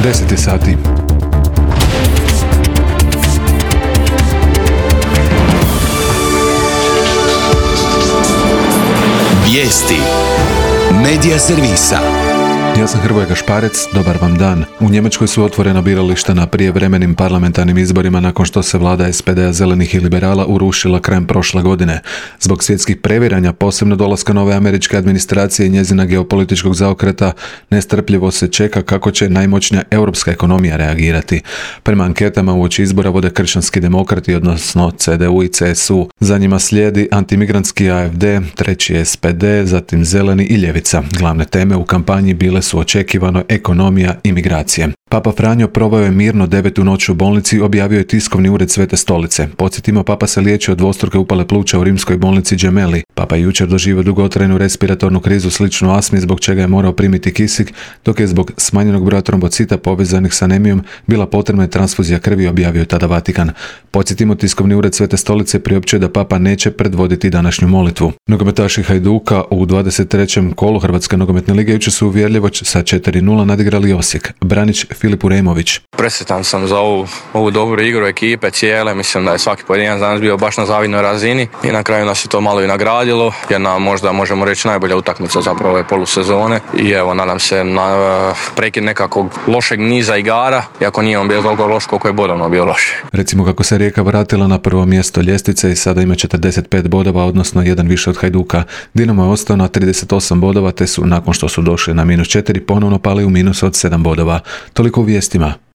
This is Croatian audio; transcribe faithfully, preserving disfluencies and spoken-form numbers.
deset sati. Vijesti Medija servisa. Ja sam Hrvoje Gašparec, dobar vam dan. U Njemačkoj su otvorena birališta na prijevremenim parlamentarnim izborima nakon što se vlada es pe de-a zelenih i liberala urušila krajem prošle godine. Zbog svjetskih previranja, posebno dolaska nove američke administracije i njezina geopolitičkog zaokreta, nestrpljivo se čeka kako će najmoćnija europska ekonomija reagirati. Prema anketama uoči izbora vode kršćanski demokrati, odnosno ce de u i ce es u. Za njima slijedi antimigrantski a ef de, treći es pe de, zatim zeleni i ljevica. Glavne teme u kampanji bile su očekivano ekonomija i migracije. Papa Franjo proveo je mirno devetu noć u bolnici, objavio je tiskovni ured Svete stolice. Podsjetimo, papa se liječi od dvostruke upale pluća u rimskoj bolnici Gemelli. Papa je jučer doživio dugotrajnu respiratornu krizu sličnu astmi, zbog čega je morao primiti kisik, dok je zbog smanjenog broja trombocita povezanih s anemijom bila potrebna transfuzija krvi, objavio je tada Vatikan. Podsjetimo, tiskovni ured Svete stolice priopćuje da papa neće predvoditi današnju molitvu. Nogometaši Hajduka u dvadeset trećem kolu Hrvatske nogometne lige jučer su uvjerljivo sa četiri nula nadigrali Osijek. Branić Filip Uremović. Presretan sam za ovu, ovu dobru igru ekipe cijele, mislim da je svaki pojedinac danas bio baš na zavidnoj razini i na kraju nas je to malo i nagradilo, jer nam možda možemo reći najbolja utakmica zapravo ove polusezone i evo nadam se na prekid nekakvog lošeg niza igara, iako nije on bio toliko loš koliko je bodovno bio loš. Recimo kako se Rijeka vratila na prvo mjesto ljestvice i sada ima četrdeset pet bodova, odnosno jedan više od Hajduka. Dinamo je ostao na trideset osam bodova, te su nakon što su došli na minus četiri ponovno pali u minus od sedam bodova. Toliko u vijestima.